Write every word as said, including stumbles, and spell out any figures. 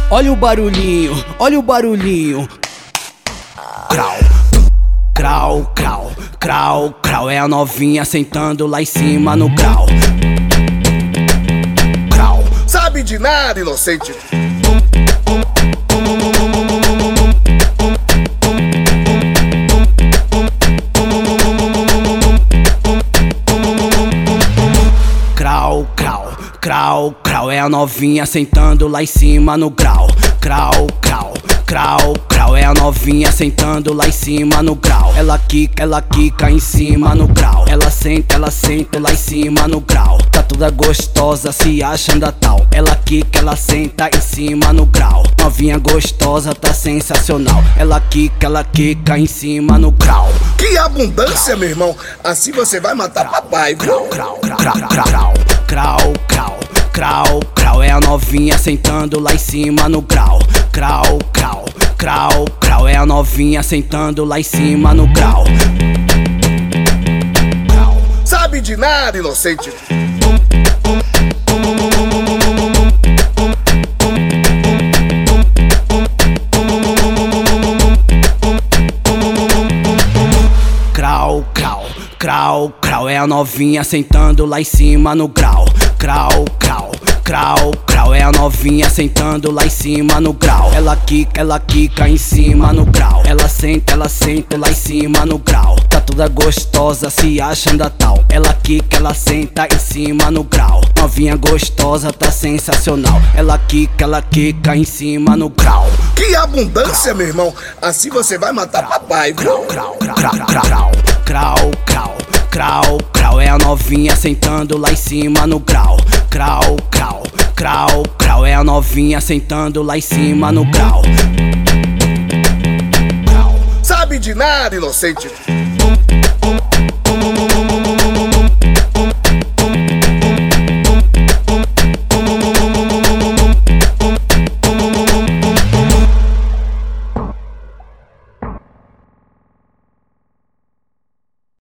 Olha o barulhinho, olha o barulhinho. Crau, crau, crau, crau, crau. É a novinha sentando lá em cima no grau. Crau. Sabe de nada, inocente. Crau, crau, crau, crau. É a novinha sentando lá em cima no grau. Crau, crau, crau, crau. É a novinha sentando lá em cima no grau. Ela quica, ela quica em cima no grau. Ela senta, ela senta lá em cima no grau. Tá toda gostosa, se achando tal. Ela quica, ela senta em cima no grau. Novinha gostosa, tá sensacional. Ela quica, ela quica em cima no grau. Que abundância, meu irmão. Assim você vai matar papai, viu? Crau, crau, crau, crau, crau, crau, crau, crau. É a novinha sentando lá em cima no grau. Crau, crau, crau, crau. É a novinha sentando lá em cima no grau. Sabe de nada, inocente. Crau, crau, crau, crau. É a novinha sentando lá em cima no grau. Crau, crau, crau, crau. É a novinha sentando lá em cima no grau. Ela quica, ela quica em cima no grau. Ela senta, ela senta lá em cima no grau. Tá toda gostosa, se achando tal. Ela quica, ela senta em cima no grau. Novinha gostosa, tá sensacional. Ela quica, ela quica em cima no grau. Que abundância, meu irmão. Assim você vai matar papai, viu? Crau, crau, crau, crau, crau, crau, crau, crau. É a novinha sentando lá em cima no grau. Crau, crau, crau, crau. É a novinha sentando lá em cima no grau. Sabe de nada, inocente.